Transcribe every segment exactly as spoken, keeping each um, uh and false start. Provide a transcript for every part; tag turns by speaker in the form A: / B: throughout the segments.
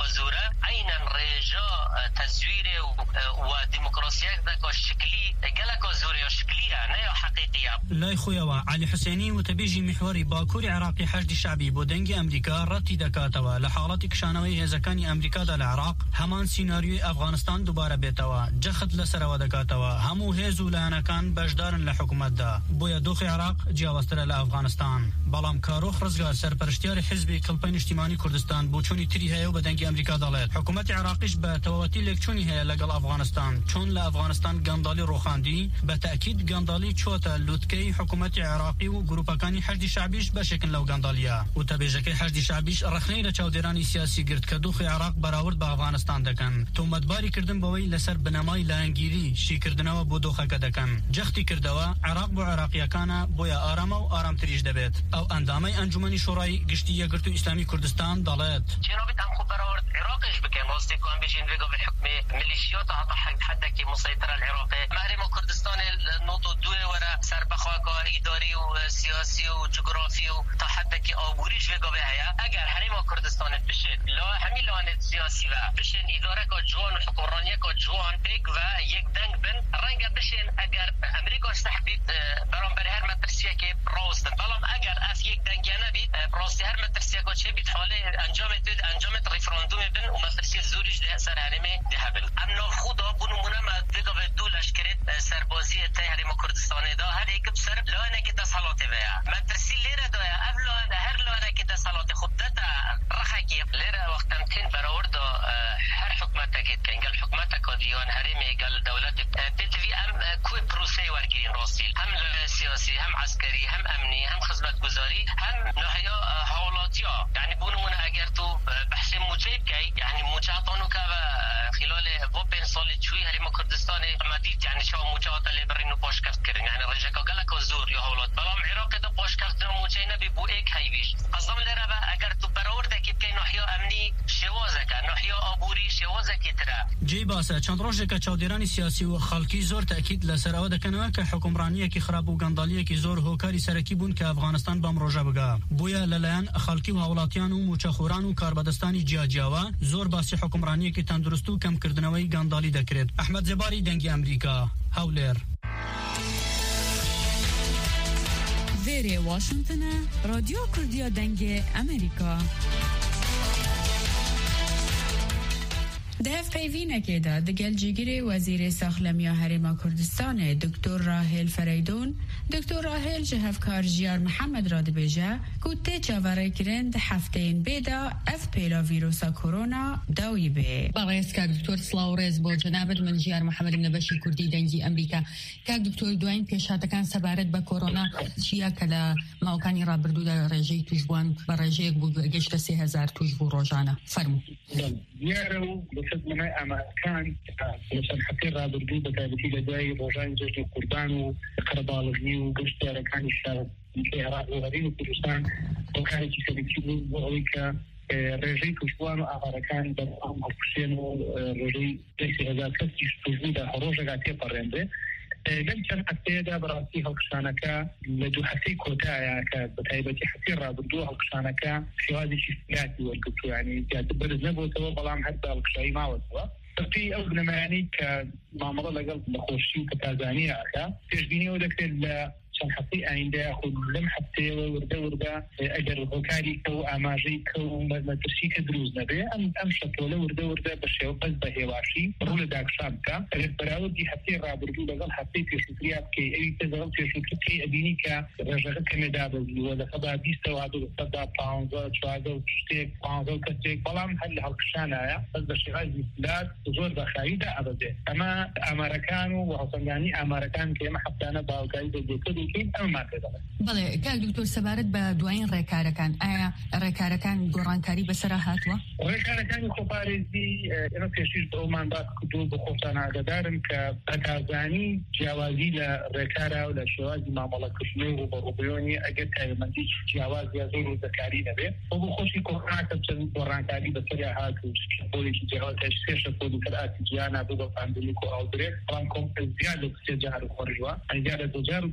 A: وزوره عينا رجاء تزوير وديمقراطيه ذاك الشكلي قالك زوري شكليه نه حقيقيه.
B: لا خويا علي حسيني وتبيجي محوري باكوري عراقي حشد شعبي بودنجي امريكا رتي دكاتوا لحالات كشانوي هزكاني امريكا دال العراق همان سيناريو افغانستان دوباره بيتوا جخت لسر ودكاتوا همو هزو لانا كان بجدار لحكومت دا بويا دوخ العراق جاوستر لافغانستان بلام كاروخ رزقار سرپرشتيار حزب كلبين اجتماعي كردستان بوچوني تري هيو بدنجي امريكا دالت حكومت عراقيش بتواتي لكچوني هي لقل افغانستان چون لافغانستان غاندالي روخاندي بالتاكيد غاندالي چوتا لوتكي حكومت عراقي وجروبكاني حشد شعبيش بشكل لو غانداليا وتبيجكي حشد شعبيش رخني لچاودراني سياسي گرت كدوخ العراق براورد بافغانستان دكن تومت باري كردن بوي لسر بنماي لانگيري شي كردنوا بودوخه كدكن جختي كردوا عراق بو عراقيا كان بويا ارام او ارام تريج دبت او اندامي انجمني شورای گشتي گرتو اسلامي كردستان دالت
A: جنوبي ام خو براورد عراقيش بكن وسط كون بيجين بيقو بالحكم ميليشيات هذا حدك مسيطره العراقي مغرب كردستان النوتو دو ورا سربخواكا اداري وسياسي وجغرافي وتحدك اووريش بيقو بها اگر حريم كردستان بشن لا همي لانه سياسي و بشن اداره کو جوان حکمرانی کو جوان بيك و یک دنگ بن رنگ بشن اگر امریکا استحبيت برانبر هر مدرسه که راست بلام اگر اف یک دنگ نبي راست هر مدرسه کو چه بیت حاله انجام تد انجام ريفراندوم بن و مدرسه زوريش ده سر حرمه دهبل امنا خدا بنمونه مدرسه و دولش کرد سربازی تهریم کردستان دا هر یک بسر لانه که تسلط ویا مدرسه لیره دا اولا هر لانه که تسلط خودتا رخکی لیره وقتم تن براورد هر حکومت که کنگل حکومت کادیان هرمی گل دولت تتوی هم کوی پروسه ورگیرین راسیل هم سیاسی هم عسکری هم امنی هم خدمت گزاری هم نهیا حولاتیا یعنی بونمونه اگر تو بحث مجیب کی یعنی مجاهدانو که خلال وبین سال چوی هریم کردستان مدید یعنی شو مجاهد لیبرینو پاشکفت کردن یعنی رجکا گلک زور یا حولات بلام عراق دا پاشکفت مجاهد نبی بو ایک هایویش قصدم لره اگر تو براورد کی بکی نهیا امنی شوازه که نهیا آبوری شوازه کی ترا
B: جي باسا چند روزه که چاودرانی سیاسی و خلقی زور تاکید لسر او دکنه که حکمرانی کی خراب و گندالی کی زور هوکاری سرکی بون که افغانستان بام روجا بگا بویا لالان خلقی و اولاتیان و مچخوران و کاربدستانی جاجاوا زور باسی حکمرانی کی تندرستو کم کردنوی گندالی دکرید احمد زباری دنگی امریکا هاولر
C: ویری واشنطن رادیو کردیا دنگی امریکا ده پیوینه که دا دگل جگیری وزیر ساخلمیا حریم کردستان دکتر راهل فریدون دکتر راهل جهفکار جیار محمد را دبیجه گوته چاوره کرن ده هفته این بیدا اف پیلا ویروسا کرونا داوی بی
D: باقیست که دکتر سلاورز با جنابت من جیار محمد نبشی کردی دنگی امریکا که دکتر دوین پیشاته کن سبارت با کرونا چیا کلا موکانی را بردو در رجی توجبان بر رجی بود گشت سی هزار توجبو روزانه فرمو
E: يارو بخدمة أمريكان مثلا حتى رابردو بتابتي لداي روجان جوج قربان وقربالغني وقشت ركان الشارع في عراق وغريب كردستان وكانت يسبتي وأويكا رجي كشوان وأمريكان برام حسين ورجي ليس هذا كتير توجد حروجة قاتية برنده لم كان حتى دا براسي هالكشانكا لدو حتى كوتايا كبتايبتي حتى رابردو هالكشانكا في هذه الشيء والكتو يعني تعتبر نبوة وبلام حتى هالكشاي ما وصوا في أغنى يعني كمعمرة لقلب بخوشي وكتازانية أكا تجبيني ودك عشان حتى عندي أخذ لم حتى ورده ورده أجر هكاري كو أماجي كو مدرسي كدروز نبي أم أم شكله ورده ورده بشيء بس بهواشي رول داك شامكا أجر براود دي حتى رابردو لقل حتى في شكريات كي أي تزغل في شكري أبيني كرجع كندابة ولا خدا بيستا وهذا خدا باونزا شواذا وتشتيك باونزا كتيك بلام هل هالكشانة يا بس بشيء هذا لا زور بخايدة أبدا أما أمريكان وحصل يعني أمريكان كي ما حتى أنا باوكايد دكتور
D: بله که دکتر سبارت با دوین ڕێکارەکان ئایا ڕێکارەکان گۆڕانکاری بەسەر هاتووە؟
E: ڕێکارەکانی خۆپارێزی ئێمە پێشتر بەومان باس کردووە بە خۆتان ئاگادارم کە بەکارزانی جیاوازی لە ڕێکارە و لە شێوازی مامەڵەکردنەوە و بەڕووبەیۆنی ئەگەر تایبەتمەندی جیاوازیە زۆر ڕوودەکاری نەبێ بۆ بۆ خۆشی کۆڕۆنا چەند گۆڕانکاری بەسەریا هات و شەپۆلێکی جیاوازیش سێ شەپۆلی تر ئاتیجیانە بوو بە پاندمیک و ئاودرێت بەڵام کۆمپل زیاد لە سێ جار خۆڕژوە ئەنجا لە دو جار و دووەم ڕۆژ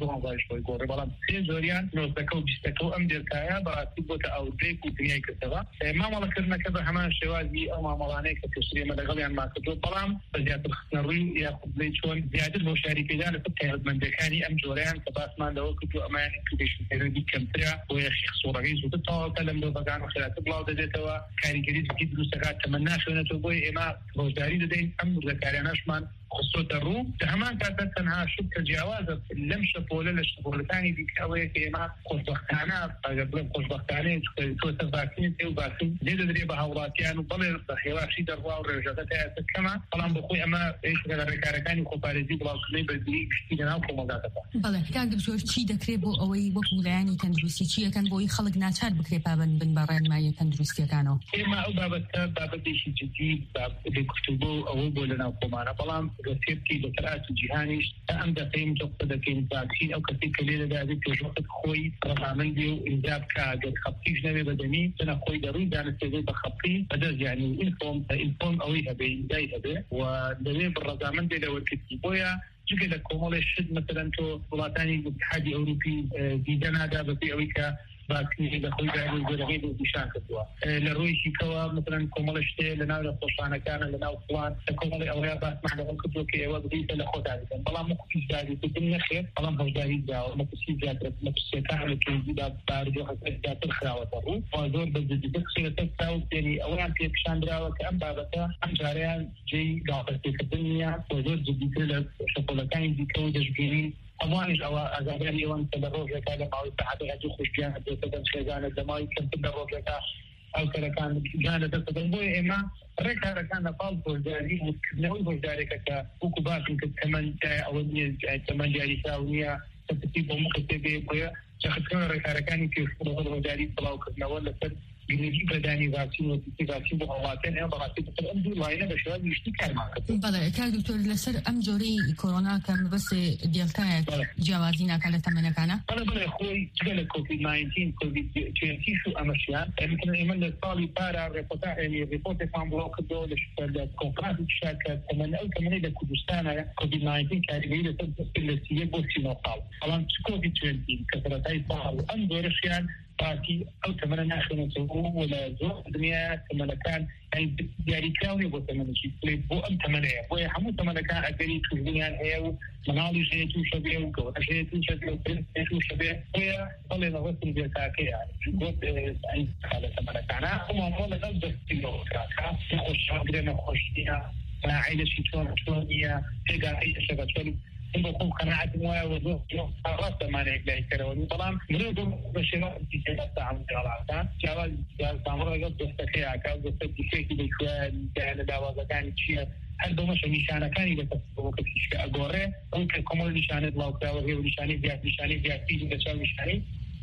E: شوي قوري بلام سين زوريان نوزدكو بيستكو أم ديركايا براسي بوتا أو ديك ودنياي كتبا ما مالا كرنا كذا همان شوازي أو ما مالاني كتشري مدغلي عن ما كتبو بلام بزيادة الخسنروي ياخد لي شون زيادة المشاركة دانا فتاة من دكاني أم جوريان كباس ما لو كتبو أمان إنكوبيشن تيرودي كمتريا ويخيخ صورة غيز وتطاو تلم لو بقان وخلات بلاو دادتوا كاري قريد بكيد لسكات تمناش ونتو بوي إما روزداري دادين أم ذكارياناش من خصوص الروم تهمان كانت تنها شبكة جوازة لم شفولة لشفولتاني ديك أوي كيما خوشبختانا قبل خوشبختاني تو تفاكين تيو باسين زيد دريبا هولاتيان وبلر بخيواشي دروا ورجعتها كما طالما بخوي أما إيش غير ركاركاني خوبارزي بلاوكلي بدري بشتينا وكمغاتها
D: بله كان دكتور شي دكريبو أوي وكولاني تندرسي شي كان بوي خلق ناتشار بكريبا بن بران ما يتندرسي كانوا
E: إما أو بابتا بابا شي جديد باب اللي كتبوا أو بولنا وكمانا بلام سيبتي دكتورات جهانيش أم دقيم تقصد كين فاكسين أو كثير كليلة ذلك وقت خوي رقمن ديو إنجاب كاجد خبطيش نبي بدني أنا خوي ضروري دان استجيب بخبطي بدل يعني إنفوم إنفوم أويها بي جايها به ودليل بالرقمن دي لو كتبويا جيك لكم الشد مثلا تو وطني الاتحاد الأوروبي ديدنا دا بفي أويكا باكني دخول بعد الجرعين وبيشان كتوا لروي شيكوا مثلا كومالشتي لنا الخوشانة كان لنا فلان كومالي أويا بس معنا كتوا كي وظيفة لخود هذا بلا ممكن جاري تدين خير بلا مش جاري جاو ما تسي جاتر ما تسي كان لكن جدا بارجو حتى جاتر خراوته وزور بزيد بخير تساو يعني أويا في بشان دراوة كأم بابته أم جاريان جي قاعدة في الدنيا وزور جديد له شغلتين دي كودش جيني أمانش أو أزابيني وأنت بالروج لك هذا ما يتحدث عن جوخش جانب تدم شيزان الزماي كم تدرج لك أو كذا كان جانب تدم بوي إما رك هذا كان فالض جاري وكنوي بجاري كذا وكباش يمكن ثمن أو مية ثمن جاري ثانية تكتب ومكتبة بوي شخص كان رك هذا كان كيف هو جاري طلعوا كذا ولا تد جنيجي بداني فاكسين وتفاكسين بحواتين أنا براسي بس الأمر لاينه بشوي يشتكي معك.
D: بله كان دكتور لسر أم جوري كورونا كان بس ديالتا جوازينا كلا ثمنه كنا.
E: بله بله أخوي جل كوفيد تسعتاشر كوفيد عشرين شو أمشيان يمكن إيمان الطالي بارا ريبوتا يعني ريبوت فان بلوك دول الكونفرنس الشركة ثمن أو ثمن إذا كردستان كوفيد تسعتاشر كان يجي لتسلسية بوسي نقال. طبعا كوفيد عشرين كثرتها صار أم دورشيان باتي أو ثمن ناخذ سووا ولا زوج الدنيا ثمن كان يعني جاري كاوني بو ثمن شيء بو أم ثمنه ويحمل ثمن كان أجري تجنيان هي ومنالي شيء توشبيه وكذا شيء توشبيه وكذا توشبيه ويا طلع نغسل بيتاكي يعني قلت عند هذا ثمن كان هم ولا نقدر تلو كذا نخش عندنا نخش فيها عائلة شيء شلون شلونية تلقى أي شيء شلون إن بكون قناعة مويا وذوق يوم رأس ما نقدر كروي طبعا مريض بشراء التجارة عن العالم جواز جواز عمره قد تستخدم عكاز تستخدم بيكوان كان دعوة كان شيء هل بمش نشانة كان إذا تسوق كشيء أجوره ممكن كمان نشانة الله تعالى هي نشانة جات نشانة جات في جنسة نشانة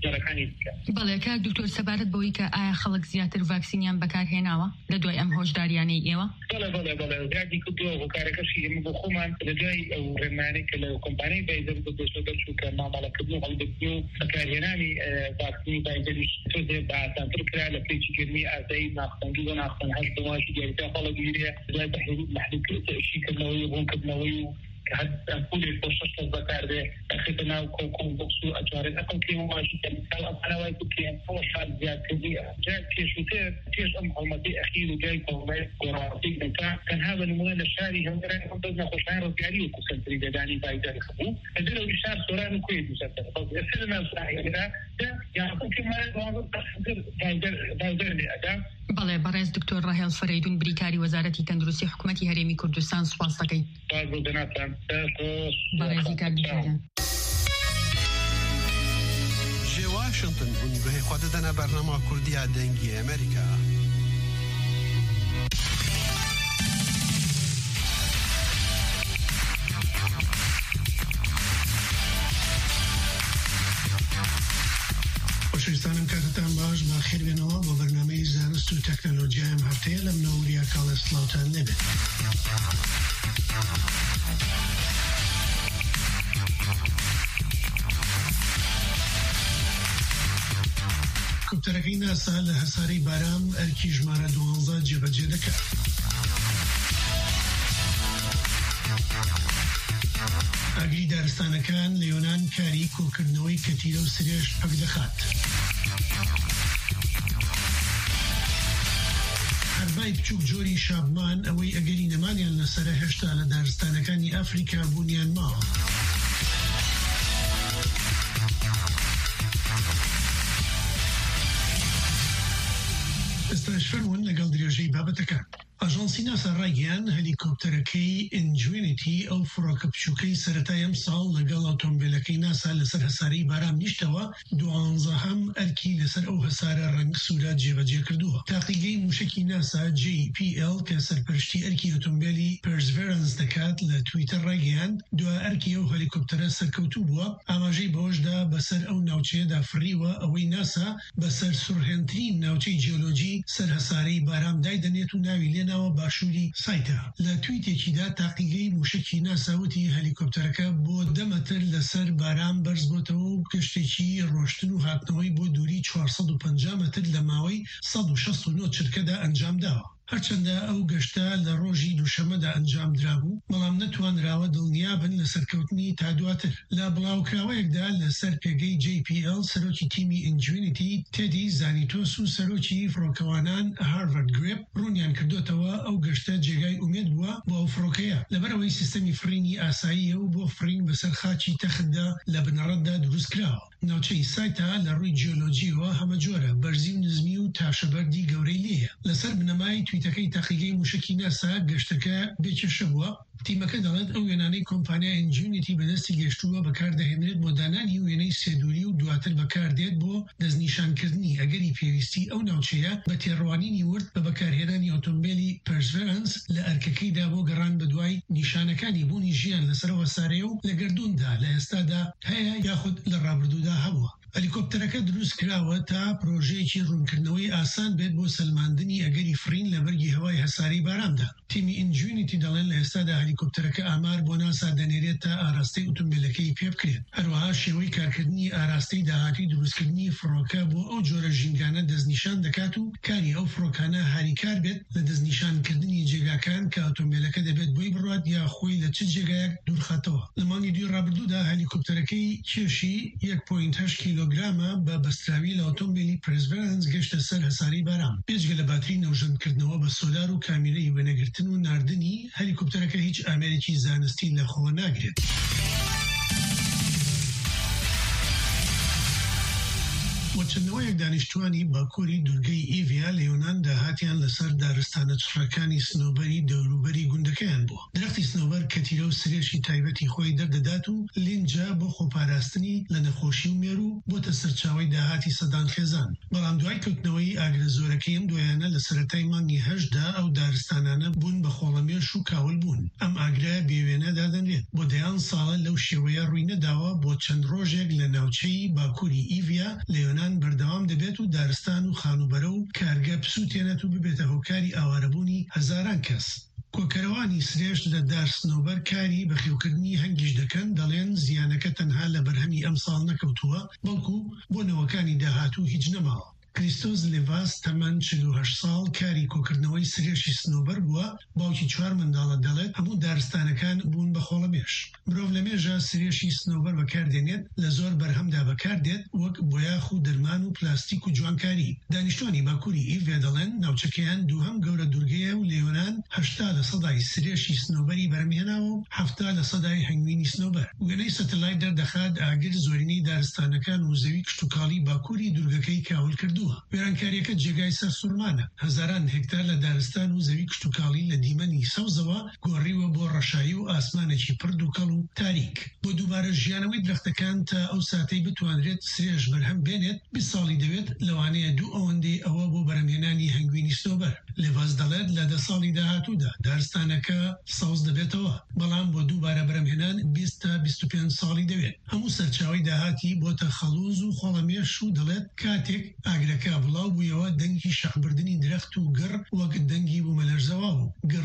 D: بله که دکتر سبارت بوی که آیا خلق زیاتر واکسینیان بکار هنوا لدوی ام هوشداریانی ایوا
E: بله بله بله زیادی کدوم وکارکشی ام بخومان لدوی او رمانی کل کمپانی بیزر بدوشو درشو که ما مال کدوم على بدیو بکار هنانی واکسینی بیزرش توزه بعدان ترکلا لپیچی کرمی ازای ناختن جو ناختن هش دوماشی دیگه خلق گیره زیاد تحلیل محلی شی کنوی و کنوی حتى كل البروسيس الذكر ده أخذنا وكون بوكسو أجارين أكون كي ماشي كلام أنا وايد كي هو شاد زيادة كذي جاء كيش وتر كيش أم حلمتي أخير وجاي كومي كوراتي كان كان هذا الموديل الشاري هم ترى هم بدنا خوشين رجالي وكسر تريد داني بايدار خبو هذول الشار سوران كويس مسافر بس السنة الصحية ده يعني كل ما هو تقدر بايدار بايدار لأداء
D: بله برئیس دکتر راهل فریدون بریکاری وزارتی تندرستی حکومتی هرمی کردستان سپاس دکای. برئیس کردستان.
F: جه واشنطن اونگاه خود دنا برنامه کردی دنگی امریکا.
G: خوشحالم کاتتان باش با خیر بنوا با برنامه زانست و تکنولوژی ام هفته لم نوریا کال سلاوتان نبی. کبترکی ناسا لحصاری بارام ارکی جماره دوانزه جبجه دکا. ئاگری دارستانەکان لە یۆنان کاری کۆکردنەوەی کەتیرە و سرێش پەک دەخات. هەربای بچووک جۆری شابمان ئەوەی ئەگەری نەمانیان لەسەرە هێشتا لە دارستانەکانی ئەفریقا بوونیان ماوە. ئێستاش فەرمونون لەگەڵ درێژەی بابەتەکان. ئاژانسی ناسا ڕایگەیان هەلیکۆپتەرەکەی ئینجوینیتی ئەو فڕۆکە بچووکەی سەرەتای ئەم ساڵ لەگەڵ ئۆتۆمبیلەکەی ناسا لەسەر هەسارەی باران نیشتەوە دوانزەهەم ئەرکی لەسەر ئەو هەسارە ڕەنگ سوورە جێبەجێ کردووە. تاقیگەی موشکی ناسا جی پی ئێل کە سەرپەرشتی ئەرکی ئۆتۆمبیلی پرسڤێرەنس دەکات لە تویتەر ڕایگەیان دوای ئەرکی ئەو هەلیکۆپتەرە سەرکەوتوو بووە. ئاماژەی بەوەشدا بەسەر ئەو ناوچەیەدا فڕیوە ئەوەی ناسا بەسەر سوورهێنترین ناوچەی جیۆلۆجی سەر هەسارەی باران دایدەنێت و ناوی لێ ناوە باشووری سایتە. لە تویتێکیدا تاقیگەی موشکی ناساوتی هەلیکۆپتەرەکە بۆ دەمەتر لەسەر باران بەرز بۆتەوە و کشتێکی ڕۆشتن و هاتنەوەی بۆ دووری چوارسەد و پەنجا مەتر لە ماوەی سەد و شەست و نۆ چرکەدا ئەنجام داوە. هەرچەندە ئەو گەشتە لە ڕۆژی دووشەمەدا ئەنجام درابوو، بەڵام نەتوانراوە دڵنیابن لە سەرکەوتنی تا دواتر. لە بڵاوکراوەیەکدا لەسەر پێگەی جی پی ئێل سەرۆکی تیمی ئینجوینیتی تێدی زانیتۆس و سەرۆکی فڕۆکەوانان هارڤارد گرێپ ڕوونیان کردوتەوە ئەو گەشتە جێگای ئومێد بووە بۆ ئەو فڕۆکەیە لەبەرەوەی سیستەمی فرینی ئاساییە و بۆ فرین بەسەر خاچی تەختدا لە بنەڕەتدا دروست کراوە. ناوچەی سایتا لە ڕووی جیۆلۆجیەوە هەمە جۆرە بەرزی و نزمی و تاشەبەردی گەورەی لێیە. لەسەر بنەمای تویتەکەی تاقیگەی موشکی ناسا گەشتەکە بێکێشە بووە. تیمەکە دەڵێت ئەو وێنانەی کۆمپانیا ئینجوینیتی بەدەستی گەشتووە بەکاردەهێنرێت بۆ دانانی وێنەی سێدووری و دواتر بەکاردێت بۆ دەستنیشانکردنی ئەگەری پێویستی ئەو ناوچەیە بە تێڕوانینی ورد بە بەکارهێنانی ئۆتۆمبیلی پرسڤێرەنس لە ئەرکەکەیدا بۆ گەڕان بە دوای نیشانەکانی بوونی ژیان لەسەر وەسارەیە و لە گردووندا لە ئێستادا هەیە یاخود لە ڕابردوودا هەبووە. هەلیکۆپتەرەکە دروست کراوە تا پرۆژەیەکی ڕوونکردنەوەی ئاسان بێت بۆ سەلماندنی ئەگەری فرین لە بەرگی هەوای هەساری باراندا. تیمی ئینجوینیتی دەڵێن لە ئێستادا هەلیکۆپتەرەکە ئامار بۆ ناسا دەنێرێت تا ئاراستەی ئۆتۆمبیلەکەی پێ بکرێت. هەروەها شێوەی کارکردنی ئاراستەی داهاتی دروستکردنی فڕۆکە بۆ ئەو جۆرە ژینگانە دەستنیشان دەکات و کاری ئەو فڕۆکانە هاریکار بێت لە دەستنیشانکردنی جێگاکان کە ئۆتۆمبیلەکە دەبێت بۆی بڕات یا خۆی لە چ جێگایەک دوورخاتەوە. لە مانگی دوی ڕابردوودا هەلیکۆپتەرەکەی کێشی یەک پۆینت هەشت کیلۆگرامە بە بەستراوی لە ئۆتۆمبیلی پرسڤێرەنس گەشتە سەر هەساری باران. پێشگە لە باتری نەوژەندکردنەوە بە سۆلار و کامیرەی وێنەگرتن و ناردنی هەلیکۆپتەرەکە هیچ ئامێرێکی زانستی لە خۆ ناگرێت. وەچەندەوەیەک دانیشتوانی باکووری دورگەی ئیڤیا لە یۆنان داهاتیان لەسەر دارستانە چڕەکانی سنۆبەری دەوروبەری گوندەکەیان بووە. درەختی سنۆبەر کەتیرە و سرێشی تایبەتی خۆی دەردەدات و لینجا بۆ خۆپاراستنی لە نەخۆشی و مێر و بۆتە سەرچاوی داهاتی سەدان خێزان. بەڵام دوای کەوتنەوەی ئاگرە زۆرەکەی ئەم دوایانە لە سەرەتای مانگی هەشتدا ئەو دارستانانە بوون بە خۆڵەمێش و کاول بوون. ئەم ئاگرە بێوێنە دادەنرێت. بۆ دەیان ساڵە لەو شێوەیە ڕووی نەداوە بۆ چەند ڕۆژێک لە ناوچەی باکووری ئیڤیا لە یۆنان بەردەوام دەبێت و دارستان و خانوبەرە و کارگە پسووتێنێت و ببێتە هۆکاری ئاوارەبوونی هەزاران کەس. کۆکەرەوانی سرێش لە دار سنۆبەر کاری بەخێوکردنی هەنگیش دەکەن، دەڵێن زیانەکە تەنها لە بەرهەمی ئەم ساڵ نەکەوتووە، بەڵکو بۆ نەوەکانی داهاتوو هیچ نەماوە. کریستۆز لێڤاس تەمەن چل و هەشت ساڵ کاری کۆکردنەوەی سرێشی سنۆبەر بووە. باوکی چوار منداڵە دەڵێت هەموو دارستانەکان بوون بە خۆڵەمێش. مرۆڤ لە مێژە سرێشی سنۆبەر بەکاردێنێت، لە زۆر بەرهەمدا بەکاردێت وەک بۆیاخ و دەرمان و پلاستیک و جوانکاری. دانیشتوانی باکووری ئیڤیا دەڵێن ناوچەکەیان دووهەم گەورە دورگەیە و لە یۆنان هەشتا لە سەدای سرێشی سنۆبەری بەرهەمهێناوە و هەفتا لە سەدای هەنگوینی سنۆبەر. وێنەی سەتەلایت دەردەخات ئاگر زۆرینەی دارستانەکان و زەوی کشتتوکاڵی باکووری دورگەکەی کاول کردووە. وێرانکاریەکە جێگای سەر سوورمانە. هەزاران هێکتار لە دارستان و زەوی کشتتوکاڵی لە دیمەنی سەوزەوە گۆڕیوە بۆ ڕەشایی و ئاسمانێکی پرد و کەڵ و تاریک. بۆ دووبارە ژیانەوەی درەختەکان تا ئەو ساتەی بتوانرێت سرێش بەرهەم بێنێت بیست ساڵی دەوێت، لەوانەیە دوو ئەوەندەی ئەوە بۆ بەرهەمهێنانی هەنگوینی سنۆبەر. لێڤاس دەڵێت لە دە ساڵی داهاتوودا دارستانەکە سەوز دەبێتەوە، بەڵام بۆ دووبارە بەرهەمهێنان بیست تا بیست و پێنج ساڵی دەوێت. هەموو سەرچاوی داهاتی بۆتە خەڵوز و خۆڵەمێش و دەڵێت کاتێک ئاگرەکە بڵاو بوویەوە دەنگی شەقبردنی درەخت و گڕ وەک دەنگی بوومەلەرزەوە بوو. گڕ زۆر بەخێ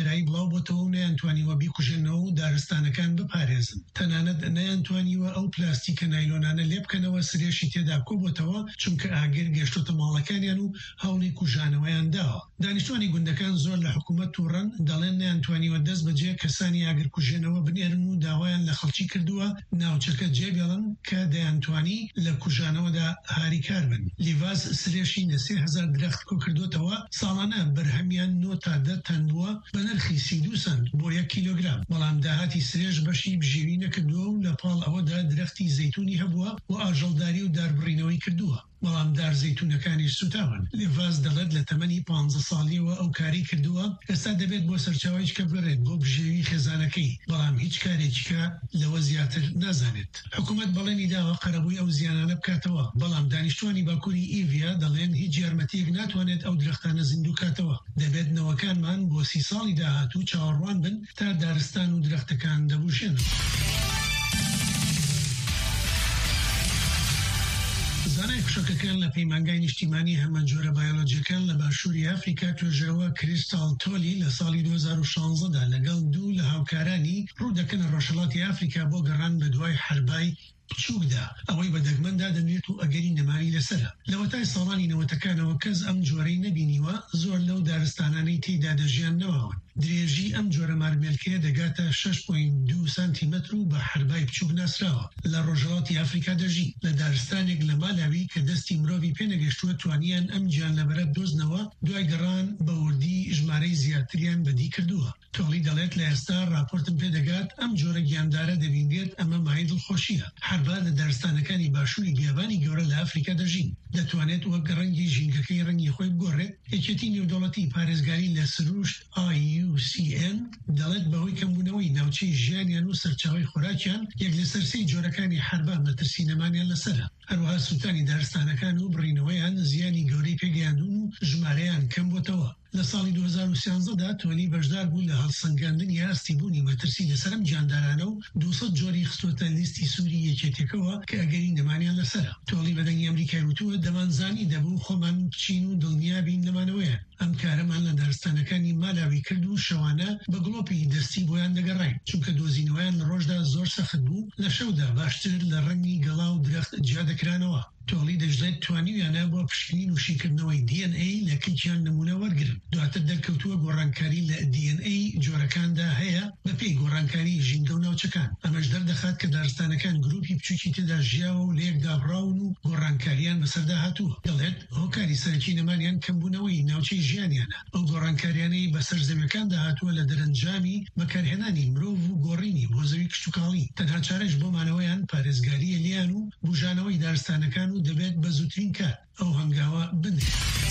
G: خێرایی بڵاو بۆتەوە و نەیانتوانیوە بیکوژێنەوە و دارستانەکان بپارێزن. تەنانەت نەیانتوانیوە ئەو پلاستیکە نایلۆنانە لێ بکەنەوە سرێشی تێدا کۆبووتەوە چونکە ئاگر گەشتۆتە ماڵەکانیان و هەوڵی کوژانەوەیان داوە. دانیشتوانی گوندەکان زۆر لە حکوومەت تووڕەن دەڵێن نەیانتوانیوە دەست بەجێ کەسانی ئاگر کوژێنەوە بنێرن و داوایان لە خەڵکی کردووە ناوچەکە جێبێڵن کە دەیانتوانی لە کوژانەوەدا هاریکار بن. لیڤاز سرێشی نەسێ هەزار درەخت کۆ کردوتەوە ساڵانە بەرهەمیان نۆ تا دە تەن بووە بە نرخی سی دو سنت بۆ یەک کیلۆگرام. بەڵام داهاتی سرێش بەشی بژێوی نەکردووە و لە پاڵ ئەوەدا درەختی زەیتونی هەبووە و ئاژەڵداری و داربڕینەوەی کردووە. بەڵام دار زەیتونەکانی سوتاون. لیڤاز دەڵێت لە تەمەنی پانزە ساڵیەوە ئەو کاری کردووە ئێستا دەبێت بۆ سەرچاوەیەک کە بڕێت بۆ بژێوی خێزانەکەی، بەڵام هیچ کارێکیکە لەوە زیاتر نازانێت. حکوومەت بەڵێنی داوە قەرەبووی ئەو زیانانە بکاتەوە، بەڵام دانیشتوانی باکووری ئیڤیا دەڵێن هیچ یارمەتیەک ناتوانێت ئەو درەختانە زیندوو کاتەوە. دەبێت نەوەکانمان بۆ سی ساڵی داهاتوو چاوەڕوان بن تا دارستان و درەختەکان دەبوژێن. زانای کوشەکەکان لە پەیمانگای نیشتیمانی هەمان جۆرە بایۆلۆجیەکان لە باشووری ئافریکا توێژەوە کریستال تۆلی لە ساڵی دو هەزار و شانزە دا لەگەڵ دوو لە هاوکارانی ڕوو دەکەن ڕۆژهەڵاتی ئافریکا بۆ گەڕان بە دوای حەربای بچووکدا ئەوەی بە دەگمەندا دەنوێت و ئەگەری نەماری لەسرە. لەوەتای ساڵانی نەوەتەکانەوە کەس ئەم جۆرەی نەبینیوە، زۆر لەو دارستانانەی تێیدا دەژیان نەواون. درێژی ئەم جۆرە مارمێلکەیە دەگاتە شش پۆینت دوو سانتیمەتر و بە حەربای بچووک ناسراوە. لە ڕۆژهەڵاتی ئافریکا دەژی لە دارستانێک لە مالاوی کە دەستی مرۆڤی پێنەگەشتووە توانیان ئەم گیانلەبەرە دۆزنەوە دوای گەڕان بە وردی ژمارەی زیاتریان بەدی کردووە. تۆڵی دەڵێت لە ئێستا راپۆرتم پێدەگات ئەم جۆرە گیاندارە دەبینێت ئەمە مای دڵخۆشیە. حەربا لە دارستانەکانی باشووری بیابانی گەورە لە ئافریکا دەژین. دەتوانێت وەک ڕەنگی ژینگەکەی ڕەنگی خۆی بگۆڕێت. یەکێتی نێودەوڵەتی پارێزگاری لە سروشت ئای یو سی ئێن دەڵێت بەهۆی کەمبوونەوەی ناوچەی ژیانیان و سەرچاوی خۆراکیان یەک لە سەرسەی جۆرەکانی حەربا مەترسی نەمانیان لەسرە. هەروەها سووتانی دارستانەکان و بڕینەوەیان زیانی گەورەی پێگەیاندون و ژمارەیان کەم بۆتەوە. لە ساڵی دو هەزار و سیانزە دا تۆنی بەشدار بوو لە هەڵسەنگاندنی ئاستیبوونی مەترسی لەسەرم گیاندارانە و دووسەد جۆری خستوتە لیستی سووری یەکێتێکەوە کە ئەگەری نەمانیان لەسرە. تۆڵی بەدەنگی ئەمریکای وتووە دەمانزانی دەبوو خۆمان بچین و دڵنیابین لەمانەوەیە. ئەم کارەمان لە دارستانەکانی مالاوی کرد و شەوانە بە گڵۆپی دەستی بۆیان دەگەڕین چونکە دۆزینەوەیان لە ڕۆژدا زۆر سەخت بوو، لە شەودا باشتر لە ڕەنگی گەڵا و درەخت جیا دەکرانەوە. تۆڵی دەژێت توانیویانە بۆ پشکنین و شیکردنەوەی دی ئەن ئەی لە کلکیان نمونە وەرگرن. دواتر دەرکەوتووە گۆڕانکاری لە دی ئەن ئەی جۆرەکاندا هەیە بە پێی گۆڕانکاری ژینگە و ناوچەکان. ئەمەش دەردەخات کە دارستانەکان گروپی بچووکی تێدا ژیاوە و لەیەک دابڕاون و گۆڕانکاریان بەسەردا هاتووە. دەڵێت هۆکاری سەرەکی نەمانیان کەمبوونەوەی ناوچەی ژیانیانە. ئەو گۆڕانکاریانەی بەسەر زەویەکاندا هاتووە لە دەرەنجامی بەکارهێنانی مرۆڤ و گۆڕینی بۆ زەوی کشتتوکاڵی. تەنها چارەش بۆمانەوەیان پارێزگاریە لیان و بژانەوەی دارستانەکان و دەبێت بە زووترین کار ئەو هەنگاوە بنێ.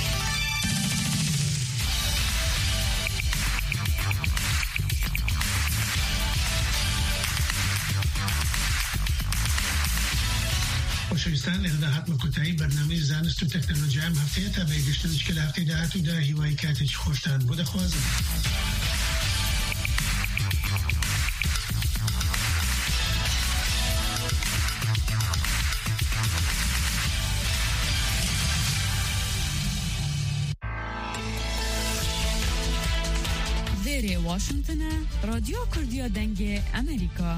G: خۆشەویستان لێرەدا هاتمە کۆتایی بەرنامەی زانست و تەکنۆلۆژیام هەفتەیە تا بەیگەشتنەوەی کە لە هەفتەی داهاتوودا هیوای کاتێکی خۆشتان بۆ دەخوازم.
C: واشنطن رادیو کوردیا دنگ امریکا.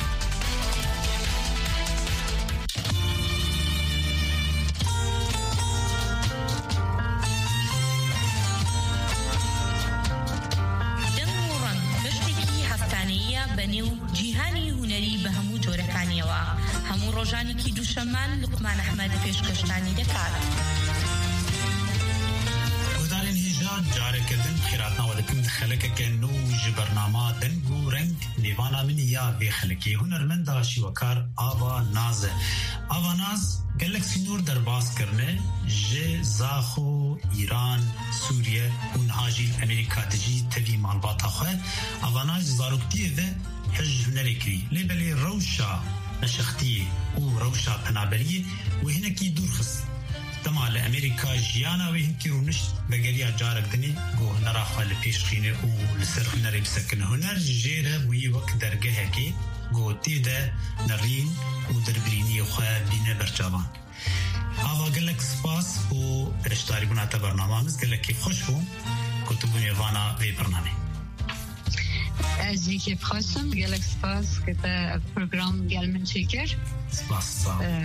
H: بنیو جیهانی هنری به همو جۆرەکانیەوە هەموو ڕۆژانێکی دووشەممان لوقمان ئەحمەد پێشکەشتانی دەکات.
I: گۆدارên hêjan carekirtin xêratnawa dikin xelekeke nû ji bernama deng û reng nêvana min ya vê xelekê hunermenda şîwekar Ava Naz e. Ava Naz gelek sînor derbas kirine ji Zaxo, İran, Sûriye û niha jî Amerîka dijî tevî malbata xwe. Ava Naz zaroktiyê ve hej hunerê kirî lê belê rewşa neşextiyê û rewşa penaberiyê wê hinekî dûr xist. Dema li Amerîka jiyana wê hinkî rûnişt vegeriya carek dinê got hunera xwe li pêş xîne û li ser hunerê bisekin. Huner ji jê re wî wek dergehekê got tê de nerîn û derbirîniyê xwe bîne berçavan. Ava gelek spas û reştarîbûna te bernamamiz gelekî xweş bû ku tu bûyê vana vê bernamê.
J: ازی که خواستم گلک سپاس که تا پروگرام گل من چیکر
I: سپاس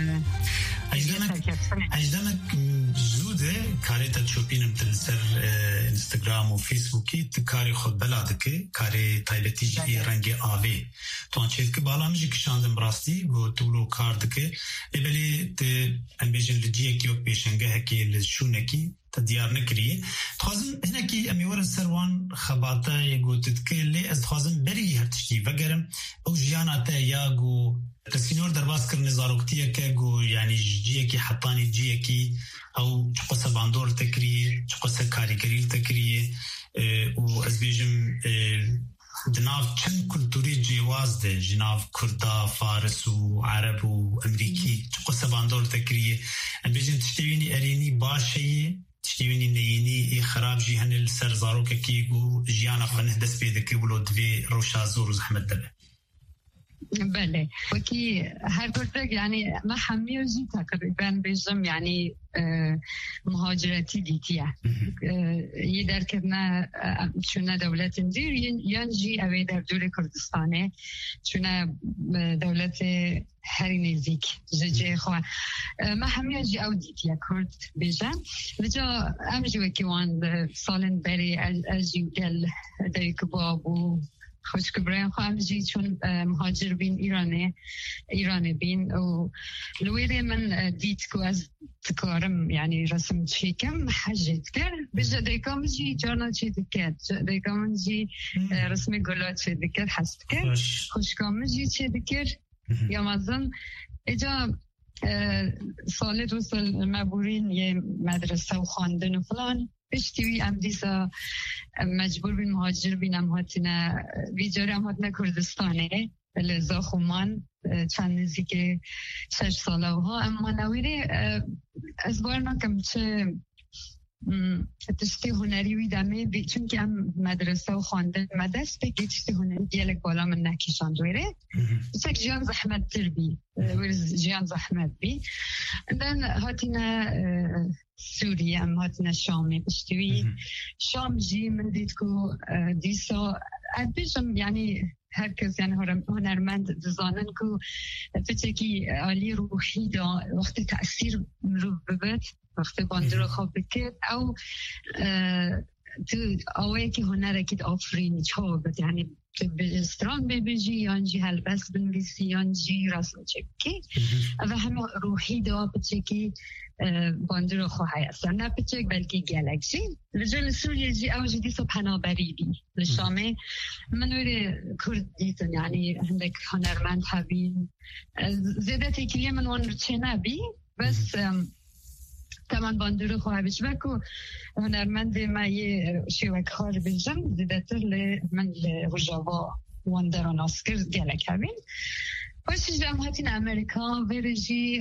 I: اجدانك زوده كاري تشوبينم تلسر انستغرام و فيسبوكي تكاري خود بلادك كاري تايبتي جي رنگي آوي تو چیز که بالا میشه کشاندم راستی گو تولو کار دکه ابلی ت امبیجن لجیه کی و پیشنگه کی لشونه کی تدیار نکریه خازم هنا کی امیور سروان خباتا یگوتت که لی از خازم بری هرتشتی وگرم او جیانا تا یاگو تسینور درباس کرنے زاروکتیه که گو یعنی جیه کی حطانی جیه کی او چقصه باندور تکریه چقصه کاریگری تکریه و از بیجم جناف چند کلتوری جواز ده جناف کردا فارس و عرب و امریکی چقصه باندور تکریه ام بیجم تشتوینی ارینی باشه تشتوینی نینی خراب جی هنل سر زاروکه کی گو جیانا خنه دست بیده که ولو دوی روشا زور و زحمت دبه
J: بله وکی هر گرده یعنی ما همیوزی تقریبا بیشتم یعنی مهاجرتی دیتیه یه در کردن چونه دولت اندیر یعنی اوی در دور کردستانه چونه دولت هری نزیک زجه خواه ما همیوزی او دیتیه کرد بیشتم لجا امجی وکی وان سالن بری ازی گل دایک بابو خوش کبرای خواهم جی چون مهاجر بین ایرانه ایرانه بین و لویره من دید که از تکارم یعنی رسم چیکم حجت کرد بجا دیکام جی جانا چی دکت دیکام جی رسم گلات چی دکت هست کرد خوشکام جی چی دکت یا مازن اجا سال دو سال مبورین یه مدرسه و خواندن و فلان اشتوی ام دیسا مجبور بین مهاجر بینم هاتینا ویجارم هاتینا کردستانه لذا خومان چند نزدیک شش ساله ها اما نویره از بار نکم چه تشتی هنری ویدمه بی چون که هم مدرسه و خانده مدرسه بگی تشتی هنری دیالک بالا من نکیشان دویره چک جیان زحمت تر بی ورز جیان زحمت بی اندن هاتینا سوریه هم هاتینا شامی بشتوی شام جی من دید که دیسا ادبیشم یعنی هر کس یعنی هنرمند دزانن که فکر عالی روحی دا وقتی تأثیر رو ببید وقتی باندر خواب بکرد او تو آوه که هنر اکید آفرینی چه بید یعنی به استران ببیجی یانجی هلبس بنویسی یانجی رسم چه بکی و همه روحی دا بچه که باندر خواهی است نه بچه بلکه گلکسی رجال سوریه جی او جدی سو پنابری بی لشامه من ویره کرد دیتن یعنی هندک هنرمند هبین زیده تکیلیه من وان چه نبی بس تمام باندر خواهی بیش بکو هنرمند ما یه شیوکار بیشم زیده تر لی من رجاوا واندران آسکر گلک هبین باشی جمعاتین امریکا ویرجی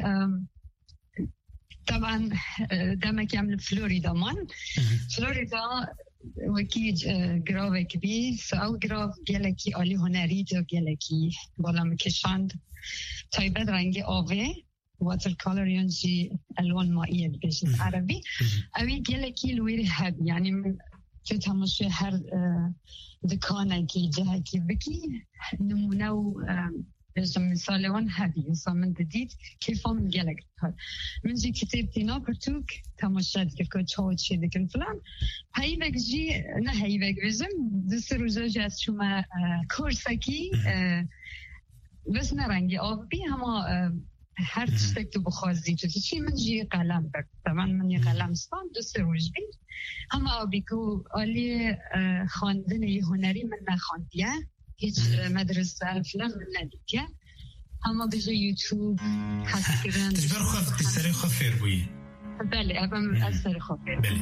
J: طبعا دمك يعمل فلوريدا مان فلوريدا وكي جراف كبير او جراف جلكي آلی هنری تو جلكي بالا مكشاند تايبت رنگی آوه واتر کالر یعنی الوان مائیه بجن عربی اوی جلكي لویر هب یعنی من تو تماشای هر دکانه کی جهه کی بکی نمونه و بجم مثال وان هبی انسان من دید کیف هم گلک کرد من جی کتاب دینا پرتوک تماشاد که که چه چه دکن فلان هایی وقتی نه هایی وقتی بجم دست روزا جات شما کورسکی بس نرنگی آبی اما هر چیزی تو بخوازی تو چی من جی قلم برد طبعا من یه قلم استان دست روز بی اما آبی کو آلی خواندن هنری من نخواندیه هیچ مدرسه فلان ندیدم اما به یوتیوب هست کردن
I: تجبر خواه سری خواه فیر بویی
J: بله ابم از سری خواه فیر بویی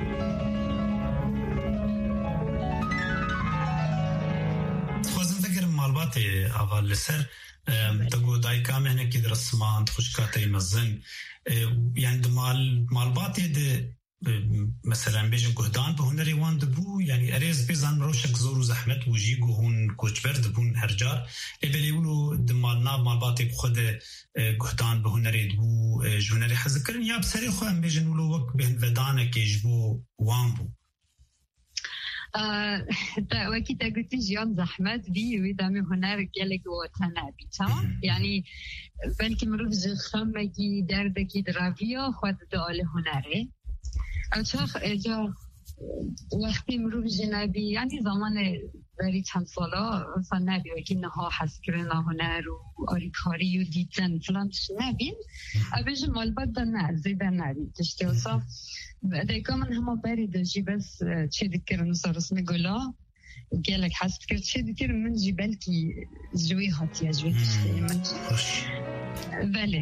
I: خوازم فکر معلومات اول لسر تقو دایکا مهنه که درسمان خوشکاتی مزن یعنی دمال معلومات ده مثلا بیشتر گهدان به هنری وان دبو یعنی اریز بیزن روشک زور و زحمت و جی گهون کوچبر دبون هر جار ابلیولو دمال ناب مالباتی بخود گهدان به هنری دبو جهنری حذکرن یا بسری خو ام بیشتر ولو وقت به ودانه که جبو وان بو
J: تا وقتی تا گفتی جیان زحمت بی و دامی هنر گلگ و تنابی تمام یعنی بلکه مروف زخم مگی درد کی دراویا خود دال هنره او چاخ اجا وقتی مروف جنابی یعنی زمان بری چند سالا مثلا نبی وکی نها حس کردن هنر و آریکاری و دیدن فلان نبین اویج مالبات دا نه زیده نبید داشته اصلا دیگه من همه بری داشتی بس چه دکر نصار اسم گلا گلک حس کرد چه دکر من جی بلکی جوی هاتی جوی داشته من بله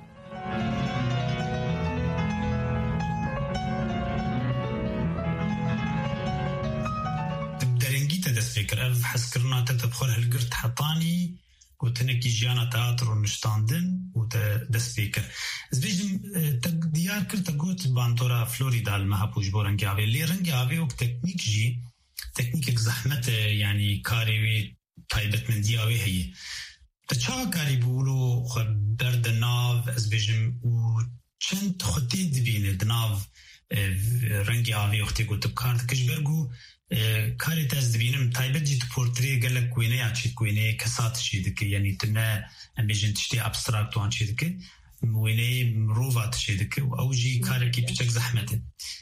I: فكر أف حسكرنا تتبخل هالقرت حطاني وتنكي جيانا تياتر ونشتاندن ودس فكر زبيجم ديار كرتا قوت بانتورا فلوريدا المهبوش بورنجي عوي اللي رنجي عوي وك تكنيك جي تكنيك زحمت يعني كاريوي طيبت من دي عوي هي تشاها كاري بولو خب برد الناف زبيجم وچند خطي دبينه دناف رنجي عوي وقتي قوت بكارت كشبرگو کاری تاز دبینم تایبت جیت پورتری گلک کوینه یا چیت کوینه کسات چیده که یعنی تنه امیجن تشتی ابستراکت وان چیده که موینه مروفات چیده که و اوجی کاری کی بچک زحمته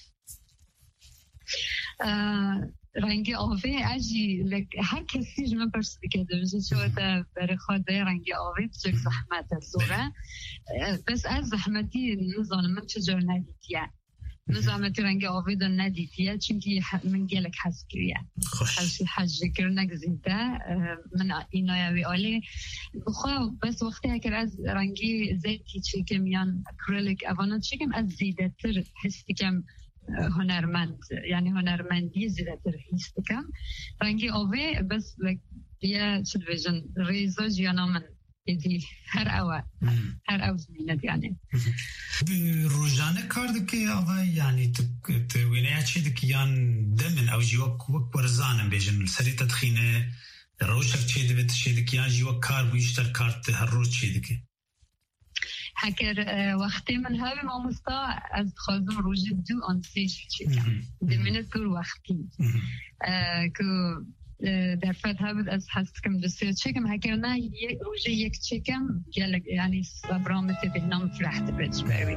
J: رنگ آوی اجی لک هر کسی جمع پرس که دوزه شده برای خود رنگ آوی بچک زحمته زوره بس از زحمتی نظام من چجور ندیدیه نظامت رنگ آوید ندیدیه چونکی من گلک حس کریه حس حج کرنک زیده من اینایوی آلی بخواه بس وقتی اگر از رنگی زیتی چکم یا اکریلیک اوانو چکم از زیده تر حسی کم هنرمند یعنی هنرمندی زیده تر حسی کم رنگی آوی بس یه چه دویجن ریزا جیانا من ایدی هر اوه هر اوه زمینت یعنی
I: روزانه کار دکی آقای یعنی توینه چی دکی یان دمن او جیوک وک برزانم بیجن سری تدخینه روشک چی دوید چی دکی یان جیوک کار بیشتر کارت هر روز چی دکی
J: هکر وقتی من هاوی مامستا از خواهدم روز دو آنسیش چی کم دمینت کر وقتی که در فتح بود از هست کم دستیت چکم هکر نه روز یک چکم یعنی صبرامت بهنام فرحت بچ بروی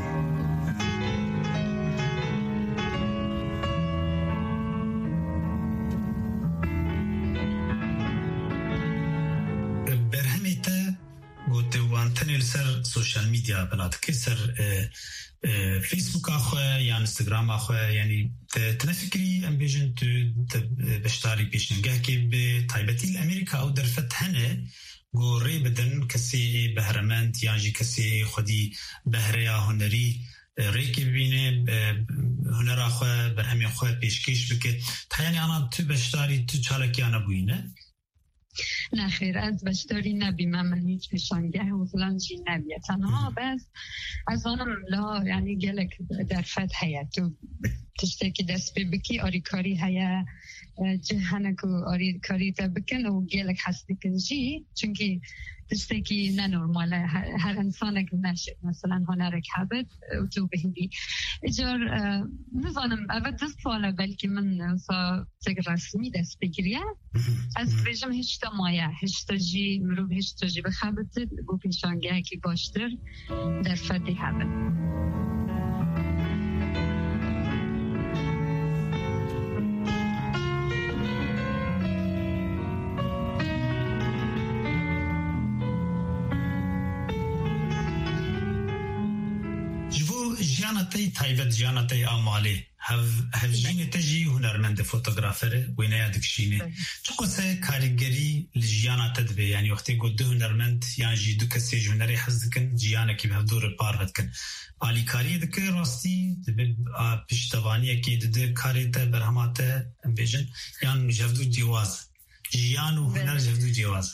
I: برهمیته گوته وانتنی لسر سوشال میدیا بلاد که سر فيسبوك أخوة يعني إنستغرام أخوة يعني تنفكري أم بيجن تو بشتاري بيشنجاه كي بطيبتي الأمريكا أو درفت هنا قوري بدن كسي بهرمانت يعني كسي خدي بهريا هنري ريكي ببينه هنر أخوة برهمي أخوة بيشكيش بك تحياني أنا تو بشتاري تو چالكي أنا بوينه
J: نه خیر از بشتاری نبی من هیچ پیشانگه و فلان جی نبیه تنها بس از آنم لا یعنی گلک در فتح هیا تو تشتکی دست بی بکی آریکاری هیا جهنک و آریکاری تا بکن و گلک حسدی کن جی چونکه تشتکی نه نرماله هر انسانک نشد مثلا هنرک حبت و تو بهندی اجار نزانم اول دست ساله بلکه من سا تک رسمی دست بگیریه از بجم هیچ تا مایه هیچ تا جی مروب هیچ تا جی بخبتد بو پیشانگه که باشتر در فتی حبت
I: جانتي تايبت جانتي آمالي هف هف جيني تجي هنرمند فوتوغرافر وينايا دكشيني چقصة كاريگري لجيانا تدبي يعني وقتي قد دو هنرمند يعني جي دو كسي جونري حزدكن جيانا كي بهدور البارفتكن آلي كاري دكي راستي دبي بشتوانية كي دو كاري تا برهماتا بيجن يعني جفدو جواز جيانو هنر جفدو جواز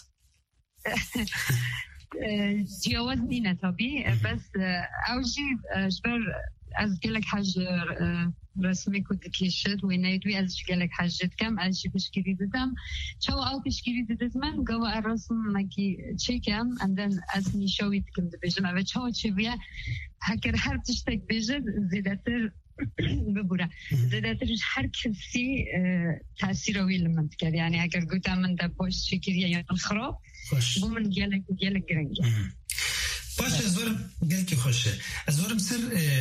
J: جواز نینه طبی بس اوجی جبر از گلک حج رسمی کد کشید و نیدوی از گلک حجت کم از جی پیشگیری دادم چو او پیشگیری دادم من گوا ارسم مکی چکم اندن از نیشوی دکم دبیجم و چو چه بیا هکر هر تشتک بیجد زیادتر ببوره زیادترش هر کسی تأثیر ویل من کرد یعنی اگر گوته من در پشت فکریه یا خراب بو من گلک گلک گرنگه
I: باشه زورم گلکی خوشه زورم سر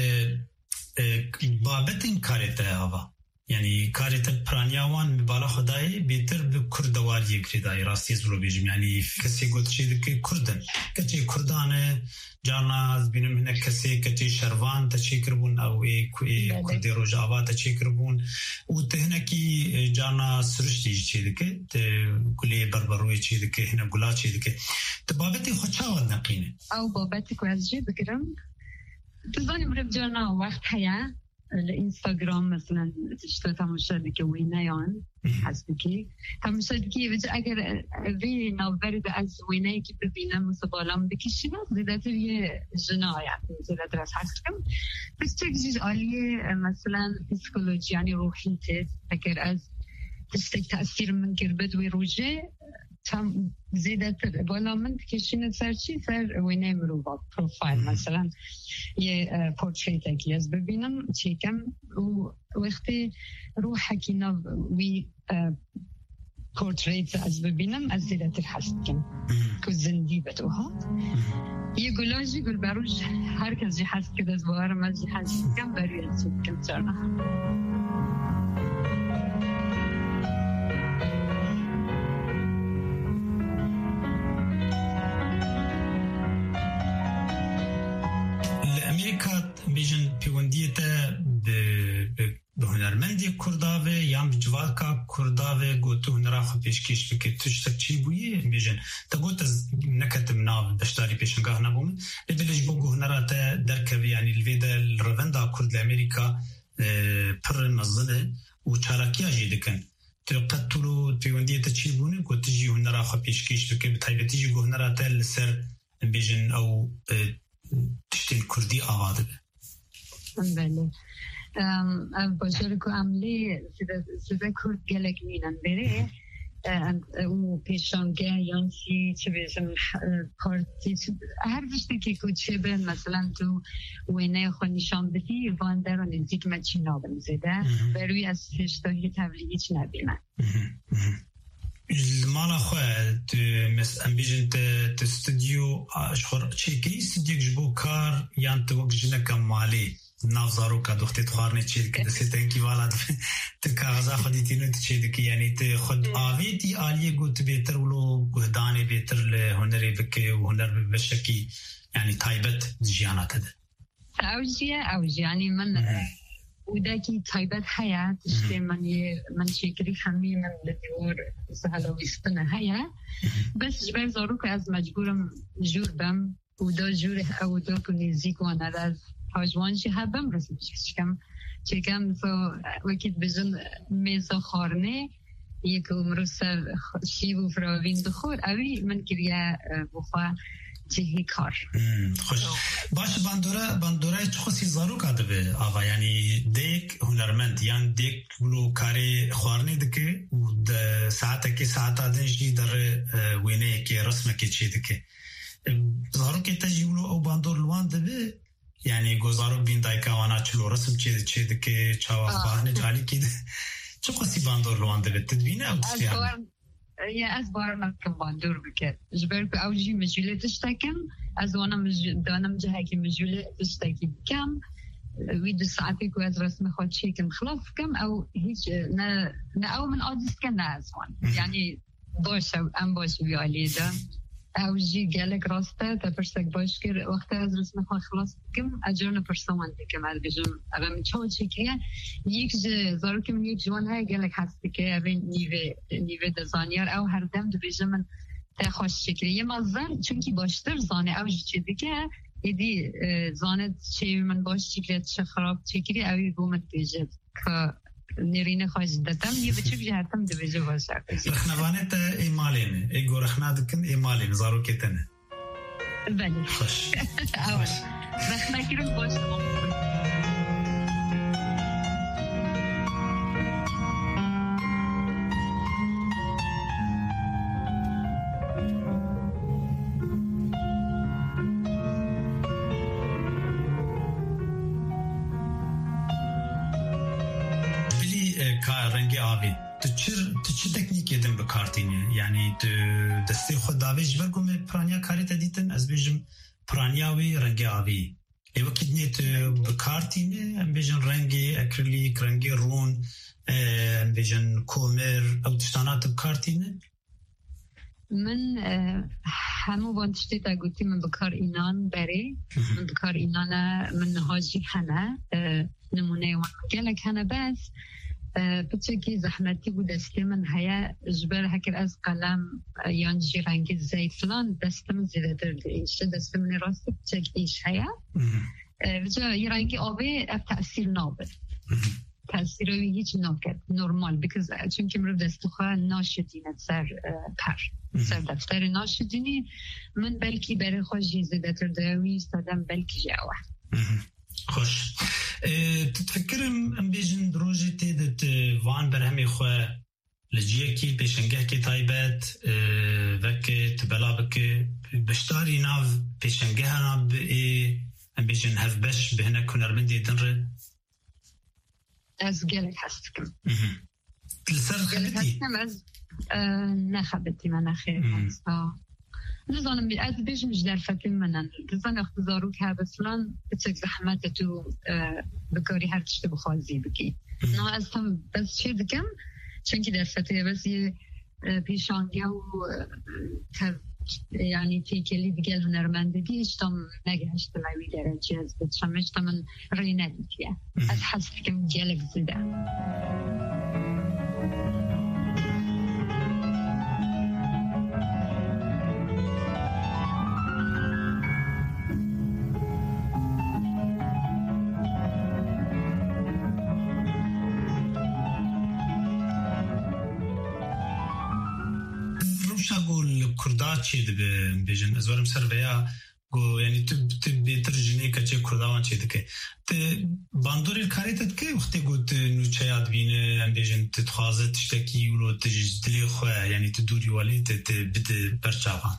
I: بابت این کارت هوا یعنی کارت پرانیاوان بالا خدای بهتر به کردواری کردای راستی زورو بیجم یعنی کسی گفت چیزی که کردن کسی کردانه جانا از بینم هنه کسی کسی شروان تا چی کربون او ای کردی روجاوا تا چی کربون و تهنه کی جانا سرشتی چیزی که گلی بربروی چیزی که هنه گلا چیزی که بابتی خود چاواد نقینه
J: او بابتی که از جی بگرم تزانی مرب جانا وقت هیا الانستغرام مثلا تشتو تماشا دیگه وینایان حسب کی تماشا دیگه وجه اگر وی نوبری ده از وینایی که ببینم مصابالام بکشیم زیادتر یه جنایه زیادتر از حسکم بس چیز عالیه مثلا پسیکولوژی یعنی روحی تست اگر از تشتک تأثیر من کرد وی روژه تام زیادتر بالا من کشین سر چی سر وینای مروبا پروفایل مثلا یه پورتریت اگه از ببینم چیکم و وقتی روح کینا وی پورتریت از ببینم از زیادتر هستم که زندی بدوها یه گلاجی گل بروش هر کسی هست که از بارم از هستم بروی از چیکم چرنا
I: بیشتر پیوندیت به هنرمندی کرداوه یا بجوالکا کرداوه گوتو هنرا خو پیشکش بکه تشتک چی بویه بیشتر تا گوت از نکتم ناو دشتاری پیشنگاه نبوم لبلش بگو هنرا تا درکوی یعنی الویدا الروندا کرد امریکا پر مزنه و چالاکیا جیدکن تلقت طولو پیوندیت چی بونه گوت جی هنرا خو پیشکش بکه بتایبتی جی گو هنرا تا لسر بیشتر او تشتین کردی آواده
J: بله باشه که عملی سیده کرد گلک مینن بره او پیشانگه یانسی چه بیشم پارتی هر وشتی که کچه به مثلا تو وینه خود نشان بدی وانده رو نزدیک مچی نابن زده بروی از هشتاهی تبلیغی چی نبینن
I: المالا خواه مس امبیجن ت استودیو اشخور چی که استودیو جبو کار یان تو وقت جنک مالی نافزارو که دختی تخارنی چید که دستی تنکی والا تو کاغذا خودی تینو چید که یعنی تو خود آویتی آلیه گوت بیتر ولو گهدانی بیتر لهنری بکی و هنر بشکی یعنی تایبت جیانات ده
J: اوجیه اوجی یعنی من وده کی تایبت هیا تشتی من یه من شکری همی من لدیور سهلاویستنه هیا بس جبر زارو که از مجبورم جور بم وده جور او ده کنیزیک و نداز هاجوانشی هبم رسیدش کم چکم تو وقتی بزن میزا خارنه یک عمر سر شیو فراوین دخور اوی من کریه بخوا جهی کار
I: خوش باش باندورا باندورا چه خاصی زارو کرده به آوا یعنی دیک هنرمند یعنی دیک بلو کاری خارنه دکه و د ساعت کی ساعت آدنشی در وینه کی رسم کی چی دکه زارو کی تجیبلو او باندور لوان ده یعنی گزارو بین دایکاوانا چلو رسم چیز چیز که چاوا خواهنه جالی که چه قصی باندور روانده به تدبینه او تسفیانه
J: یا از بارم کم باندور بکر جبر که اوجی مجوله تشتکم از وانا دانم جهه که مجوله تشتکی بکم وید ساعتی که از رسم خود چیکم خلاف کم او هیچ نه نه او من آدیست که نه از وان یعنی باشه ام باشه بیالی ده اوجی گلک راسته تا پرسک باش کر وقت از رسم خود خلاص کم اجرن پرسوان دیگه مرد بجم اما من چه چیکیه یک زارو که من یک جوان های گلک هستی که اوی نیوه نیوه دزانیار او هر دم دو بجم من تا خوش شکری یه مازن چونکی باشتر زانه اوجی چی دیگه ایدی زانه چی من باش چیکری چه خراب چیکری اوی بومت بیجد که نرینه خواهش دادم یه بچه بجهتم دو بجه باشه
I: رخنوانه تا ایمالینه ای گو رخنا دکن ایمالینه زارو کتنه
J: بله
I: خوش
J: خوش رخنا کرم باشه
I: آوی تو چه تو چه تکنیکی دم بکارتینی یعنی تو دستی خود داویج برگم پرانیا کاری تدیتن از بیشم پرانیاوی رنگ آوی ایو کدنی تو بکارتینی ام بیشن رنگی اکریلیک رنگی رون ام بیشن کومر او تشتانات بکارتینی
J: من همو وانتشتی تا گوتی من بکار اینان بری من بکار اینان من هاجی هنه نمونه وان گلک هنه بس بچه زحمتی بود دستی من هیا جبر هکر از قلم یانجی رنگ زیت فلان دست من زیده در ایش دست من راست بچه ایش هیا بچه یه رنگی آبه اف تأثیر نابه تأثیر روی هیچ ناکد نورمال بیکز چون که مرو دستو خواه ناشدینه سر پر سر دفتر ناشدینی من بلکی برای خواه جیزه دتر دوی استادم بلکی جاوه
I: خوش تتفكرم ام بيجن دروجي تيدت وان برهمي خو لجيه كي بيشنگه كي تايبت وكي تبلا بك بشتاري ناف بيشنگه ناف اي ام بيجن هف بش بهنا كونرمندي دنر
J: از گلک هستم
I: تلسر خبتي
J: از نخبتي من خير هستا نظام بی از بیشتر مجدر فکر منن نظام اختزارو که بسلان بچه زحمت تو بکاری هر چیز بخوازی بگی نه از هم بس چه دکم چون که دسته بس یه پیشانگه و یعنی تیکلی دیگه هنرمندگی اشتم نگهشت لایوی درجه از بچم اشتم من ری ندیدیه از حس کم جلک زده
I: چی دبه بیشتر از ورم سر ویا گو یعنی تو تو بیترجنی کچه کردوان چی دکه ت باندوری کاری تد که وقتی گوت نوچیاد بینه ام بیشتر تخازه تشتکی ولو تجدلی خواه یعنی تو دوری ولی ت بده برچاوان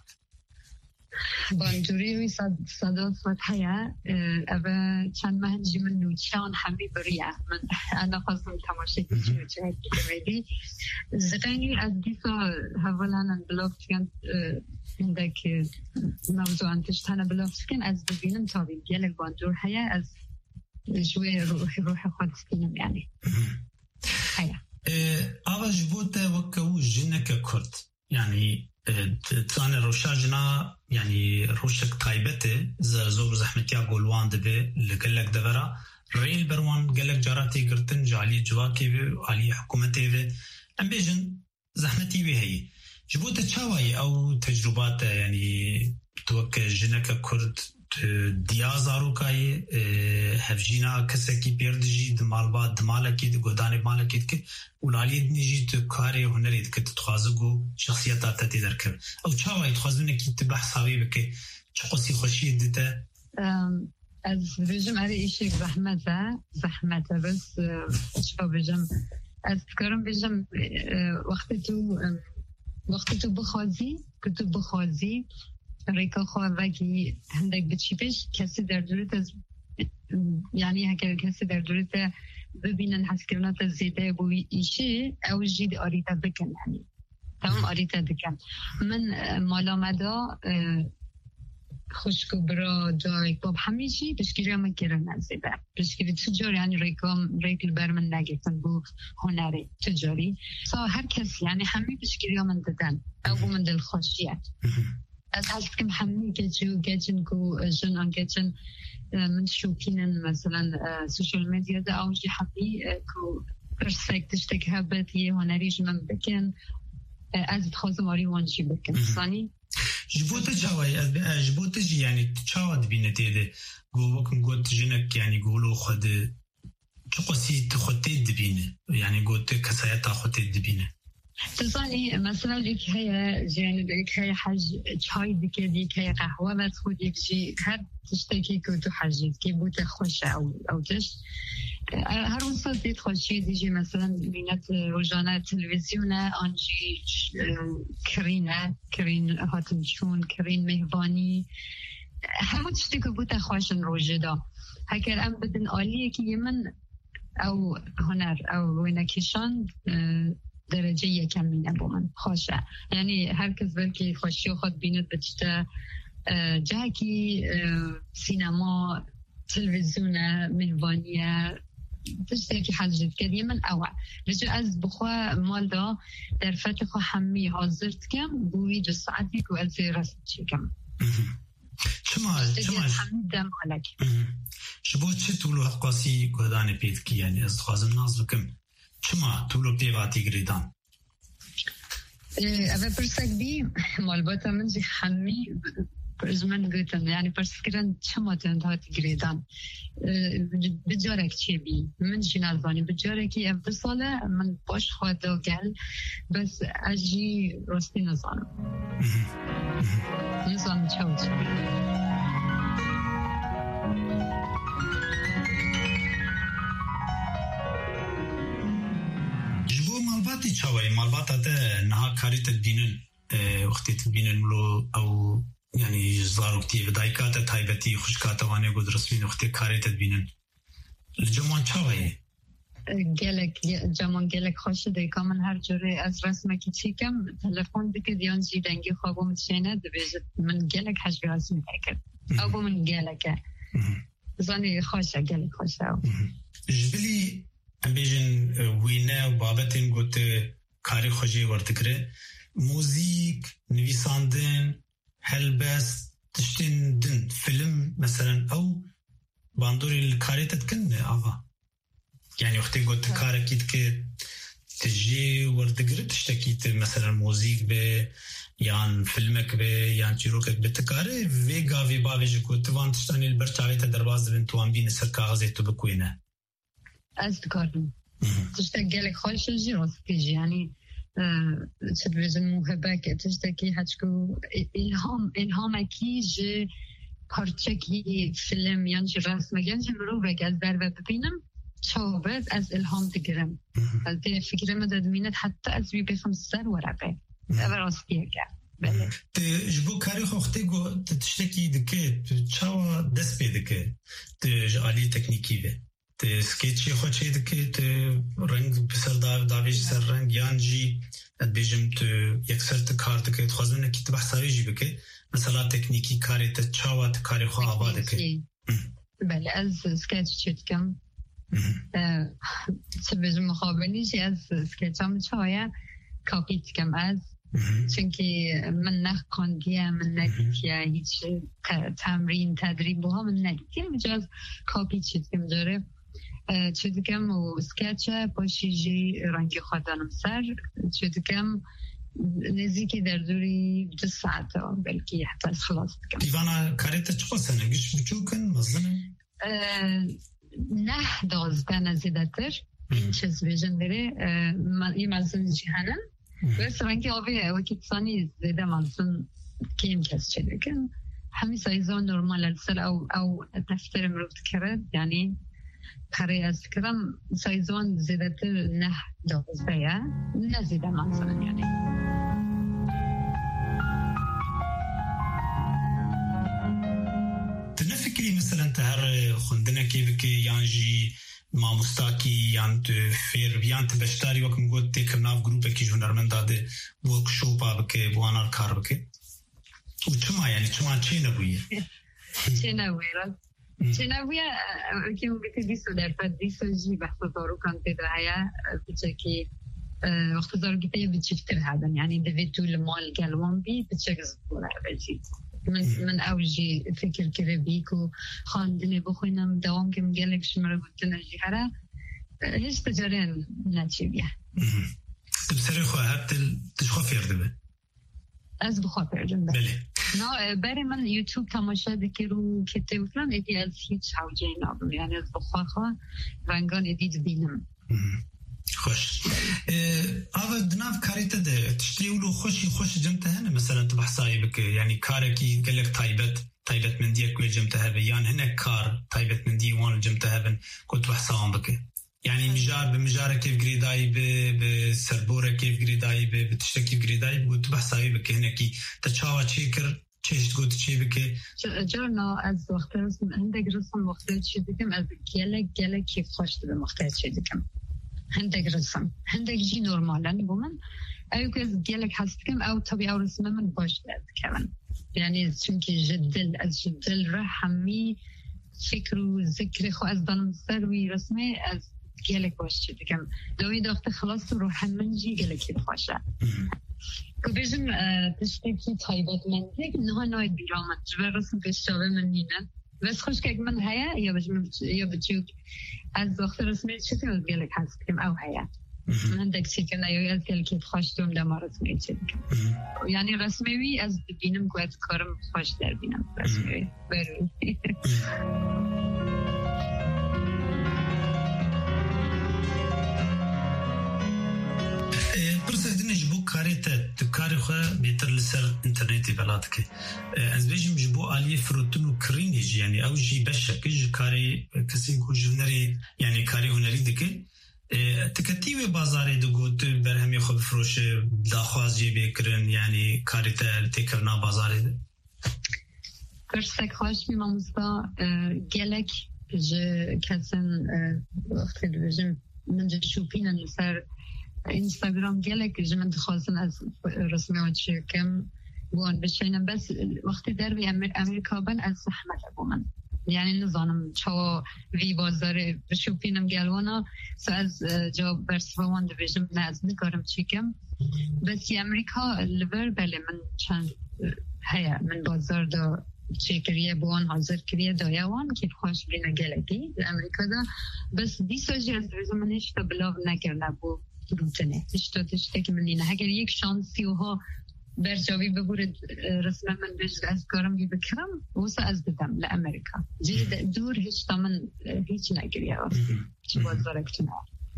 J: باندوری وی صد صد فتحه اوه چند مهنجی من نوچیان همی بریه من انا خواستم تماشای کچه نوچیاد کمیدی زقینی از دیسا حوالانا بلوفتگن عندك موضوع انتش تانا بلوفتگن از ببینم تابیم گلک باندور هیا از جوی روح روح خودستینم یعنی هیا
I: آواج بوده وکو جنک کرد یعنی تان روشاجنا يعني روشك طيبته زور زحمتيا قولوان دبي لقلك دبرا ريل بروان قلك جاراتي قرتن جالي جواكي وعلي حكومتي ام بيجن زحمتي بهي جبوت تشاوي او تجربات يعني توكل جنك كرد دیازارو کای هفجینا کسی کی پیردجی دمال با دماله کی دگودانی ماله کی که اولالی نجی تو کاری هنری که تخازگو شخصیتات تی درکر او چاوی تخازونه کی تبحثاوی بکه چقصی خوشی دیده
J: از بجم اره ایشک زحمته زحمته بس چفا بجم از فکرم بجم وقتی تو وقتی تو بخوازی که تو بخوازی ریکا خواه وگی هندک بچی پیش کسی در دورت از یعنی اگر کسی در دورت ببینن حسکرنات زیده بوی ایشه او جید آریتا بکن یعنی تمام آریتا بکن من مالا مدا خوشکو برا جای باب همیشی بشکیری هم گرن نزیده بشکیری تجاری یعنی ریکا ریکل بر من نگفتن بو هنری تجاری سا هر کسی یعنی همی بشکیری هم من دادن او بو من دل خوشیت از هست که همه گجو گجن کو جن آن گجن من شوکینن مثلا سوشال مدیا ده آوجی حبی کو پرسپکتش تک هبت یه هنریش من بکن از خواستم آری وانجی بکن سانی
I: جبوت چاوی از جبوت جی یعنی چاود بینه دیده گو وکم گوت جنک یعنی گولو خود چقصی تخطی دبینه یعنی گوت کسایت خطی دبینه
J: تزانی مثلا یک هی جانب یک هی حج چای دیگه یک هی قهوه بس خود یک چی هر تشتکی که تو حجید که بوده خوشه او او تش هر اون صد دید خوشی دیجی مثلا بینت روزانه تلویزیون آنجی کرینه کرین هاتمشون کرین مهبانی همون تشتی که بوده خوشن روزه دا هکر ام بدن عالیه که من او هنر او وینکیشان درجه یکم مینه با من خوشه. یعنی هر کس بلکه خوشی خود بیند بچته جاکی سینما تلویزیون مهوانیه تشتري في حاجة كذي من أوع رجع أز بخوا مال دا در فتخو حمي حاضرت كم بوي جسعتك وأزي رسمتي كم
I: شمال شمال
J: حمي دم عليك
I: شبو تشي تولو قاسي قداني بيتكي يعني أز خازم ناس بكم شما تولو بيباتي قريدان
J: أبا برسك بي مال باتا منجي حمي زمان قلتن يعني برسكرن شما تنتهات قريدان بجارك تشبي من جنازاني بجارك يفصله من باش خواده وقال بس أجي رستي نظام نظام تشوت
I: جبو مالباتي تشاوي مالباتا ده نها كاري تدبينن وقتي تدبينن ملو أو يعني زارو كتير دايكاتا تايبتي خشكاتا واني قد رسمين وقتي كاري تدبينن الجمان چاوه
J: گلک جمان گلک خوش دیگه من هر جوری از رسمه کی چیکم تلفن دیگه دیان جیدنگی خوابم چینه دبیجت من گلک هش رسم کرد او من گلکه زنی خوشه گلک خوشه
I: جبلی امبیجن وینه و بابتین گوت کاری خوشی ورتکره موزیک نویساندن هلبس تشتين دن فيلم مثلا او باندوري الكاري تتكن آفا يعني وقتی قلت كاركيت كي تجي وردقر تشتكيت مثلا موزيك بي يان فيلمك بي يان چيروكك بتكاري ويغا وي باويجي كو توان تشتاني البرچاوي تا درواز بين توان بين سر كاغذي تو بكوينه
J: از تكارم تشتكي لك خوش الجي روسكيجي يعني تدویزن موهبه که تشتکی هچکو الهام الهام کی جه پارچه کی فیلم یا جه رسم یا جه مروه که از در ببینم شاوبت از الهام تگرم از ده فکرم دادمینت حتی از بی بخم سر ورقه او راستیه که بله
I: جبو کاری خوخته گو تشتکی دکه چاوا دست بیده که تجالی تکنیکی به ته سکیچی خوچه دکه ته رنگ بسر داویج سر رنگ یانجی ادبیجم ته یک سر ته کار دکه تخوازم نکی ته بحثاوی جی بکه مثلا تکنیکی کاری ته چاوا ته کاری خواه آوا دکه
J: بله از سکیچ چید کم سبیجم مخابنی جی از سکیچ هم چاویا کاپیت کم از چونکی من نه کاندیه من نگیتیه هیچ تمرین تدریب ها من نگیتیه مجاز کاپیت چید کم داره چه دیگم و سکچه پاشیجی رنگی خودانم سر چه دیگم نزدیکی در دوری دو ساعت بلکه حتی از خلاص دیگم
I: دیوانا کاریت چقدر سنه گیش بچو کن مزدنه؟
J: نه دوازده نزیده تر این چیز بیجن داره یه مزدن جهنم بس رنگی آوه وکی تصانی زیده مزدن کیم کس چه دیگم همین سایزان نورمال السر او او دفتر مروفت کرد یعنی کاری از کردم سایزان زیده تر نه دوازده یا نه زیده مثلا یعنی
I: تنفکری مثلا تهر خوندنه که بکی یانجی ما مستاکی یان تو فیر بیان تو بشتاری وکم گوت تکم ناف گروپه که هنرمند داده ورکشوپا بکی بوانار کار بکی و چما یعنی چما چه نبویه؟
J: چه نبویه راست چنویه که اون بیتی دیسو در پد دیسو جی بحث دارو کنده دعایه بچه که وقت دارو گیته بچکتر هدن یعنی دوید طول مال گلوان بی بچه گزبوره بجی من من اوجی فکر کرده بیکو خواندنه بخوینم دوام کم گلک شماره گوتنه جی هره هیچ تجارین نچی بیه
I: بسری خواه هر تشخوا فیرده به
J: از بخوا پردم
I: بله
J: نه برای من یوتیوب تماشا دکی رو کته وفلان ایدی از هیچ حوجه نابم یعنی از بخوا خواه رنگان ایدید بینم
I: خوش آوه دناف کاریتا ده تشتری اولو خوشی خوش جمته هنه مثلا تبحثایی بکه یعنی کارکی گلک تایبت تایبت من دیه کوی جمته هبه یعنی هنه کار تایبت من دیه وان جمته هبن که تبحثان بکه يعني مجار بمجارة كيف قريداي بسربورة كيف قريداي بتشتى كيف قريداي بتبحثاي بكهنكي تشاوى تشيكر چیش گوت چی بکه
J: جرنا از وقت رسم هندک رسم وقتی چی بکم از گله گله کیف خوشت به وقتی چی بکم هندک رسم هندک جی نورمالن بومن أيوة كذا جالك حسكم أو طبيعي أو رسمة من باش كمان يعني شنكي جدل از جدل رحمي فكر وذكر خو از دانم سروي رسمه از جالك باش كم دوي داخت خلاص روح منجي جالك يبخاشه كبيجم تشتكي طيبات من هيك إنها نايد بيرامن جبر رسم كشابه من هنا بس خوش كيك من هيا يا بجم يا بتشوف از وقت رسمه شتى از جالك حسكم أو هيا من دکسی که نیاید که کیف خواستم دم رسمی چه یعنی رسمی از بینم که از کارم خوش در بینم رسمی برای
I: پرسیدنش بو کاریت کاری خواه بیتر لسر انترنتی بلاد که از بیشم جبو آلیه فروتون و کرینیج یعنی او جی بشه که کاری کسی کو جنری یعنی کاری هنری دکه تکتیو بازاری دو گوت برهمی خوب فروش داخوازی بکرن یعنی کاریت تکرنا بازاری ده
J: کرسک خوش می مامستا گلک جه کسن وقتی دوشم من جه شوپین نسر اینستاگرام گلک جه من دخواستن از رسمی و چه کم بوان بشینم بس وقتی در بی امر امریکا بن از زحمت ابو من یعنی نزانم چوا وی بازار شوپینم گلوانا سو از جا برسوان دویجم ناز نکارم چیکم بس امریکا لور بله من چند هیا من بازار دا چی کریه بوان حاضر کریه دایوان که خوش بینه گلگی امریکا دا بس دیساجی از دویجم من هشتا بلاو نکرده بو روتنه هشتا تشته که من لینه اگر یک شانسی و ها برجاوی ببورد رسمه من بجد از کارم بی بکرم وسا از بدم لأمریکا جید دور هیچ تا من هیچ نگریه واسه چی بازار اکتونه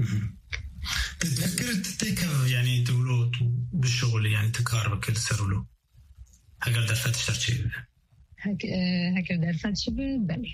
I: تذكرت تيكا يعني تقولوا بالشغل يعني تكار بكل سرولو هكذا درفت شرشي
J: هكذا درفت شبه بله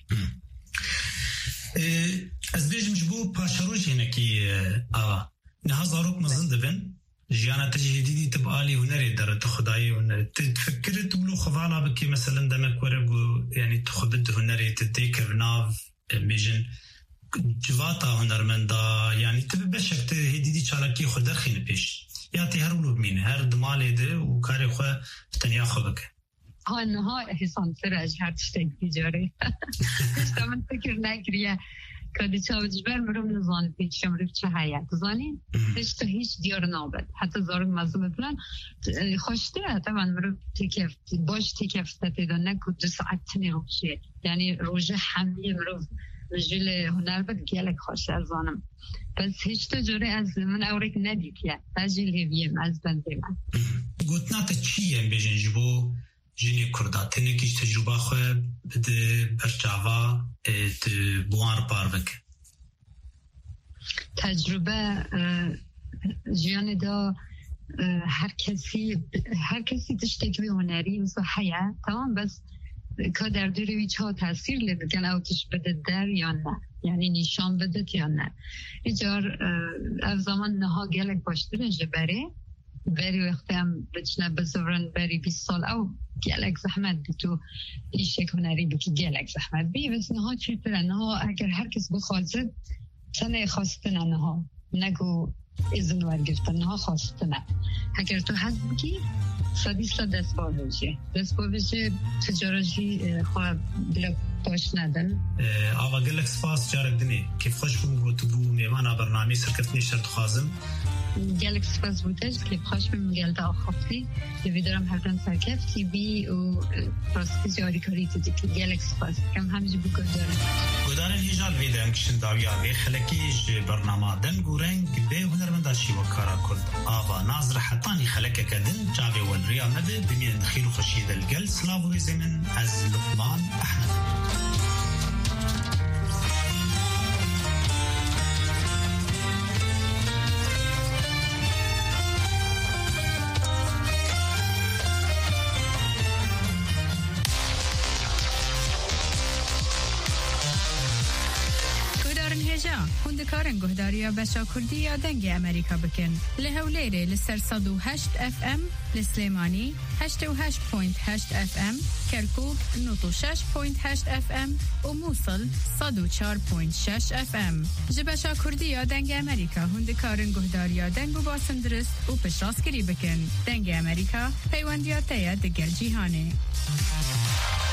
I: از بيج مجبو باشروج هناكي آه نهازاروك مزن دبن جيانا تجهيدي تبقالي هنري درت خداي هنري تفكر تقولوا خفالا بكي مثلا دمك ورقو يعني تخبد هنري تديكر ناف بيجن جواتا هنرمندا يعني تبشك تهديدي چالاكي خود درخين بيش يا تي هر ولو بمين هر دمالي ده وكاري خو تنيا خبك
J: ها انها حسان فرج هر تشتك بيجاري تشتا من فكر ناكريا كادي چاوج بر مرم نزان پیچم رو چه حیات زانی هیچ تو هیچ دیار نابد حتی زارگ مزم بلن خوشته طبعا مرم تکف باش تکف تیدا نکو دو ساعت تنی روشه یعنی روزه حملی مرم رجل هنر بد گلک خوش از آنم بس هیچ تو جوری از من اورک ندید یا تجیل هیویم از بنده من
I: گوتنا تا چیه بیجن جبو جنی کرده تنکیش تجربه خواه بده برچاوا ات بوار پاروک
J: تجربه جیان دا هر کسی هر کسی تشتکی هنری مثل حیا تمام بس که در دوری چه تاثیر لدکن اوتش بده در یا نه یعنی نشان بده یا نه ایجار از زمان نها گلک باشتر جبره بری وقتی هم بچنه بزورن بری بیست سال او گلک زحمت بی تو ایشک هنری بی که گلک زحمت بی بس نها چی تره نها اگر هر کس بخوازد تنه خواستنه نها نگو ازن ورگرتن نها خواستنه اگر تو حد بگی صدیستا دست باویجه دست باویجه تجارجی خواه بلا باش ندن
I: آوا گلک سپاس جارک دنی کیف خوش بون گوتو بو میوانا برنامه سرکتنی شرط خوازم
J: گلک سپاس بودش که خوش بیم گلده آخافتی دویدارم هردن سرکف تی بی و پراستی جاری کاری تدی که گلک سپاس کم همجی بو گدارن
I: گدارن هیجال ویدن کشن داویا وی خلکیش برنامه دنگو رنگ به هنرمنداشی و کارا کرد آوا ناظر حطانی خلکه کدن جاوی والریا مده بمین خیر و خوشی دلگل سلاو و زمن از لقمان احمد
C: دکارن گهداریا بشا کردی یا دنگ امریکا بکن. لهولیره لسر صد و هشت اف ام، لسلیمانی هشت و هشت پوینت هشت اف ام، کرکوک نوت و شش پوینت هشت اف ام و موصل صد و چهار پوینت شش اف ام. جبشا کردی یا دنگ امریکا هند کارن گهداریا دنگ و باسن درست و پشراس کری بکن. دنگ امریکا پیوندیات تاید دگر جیهانه.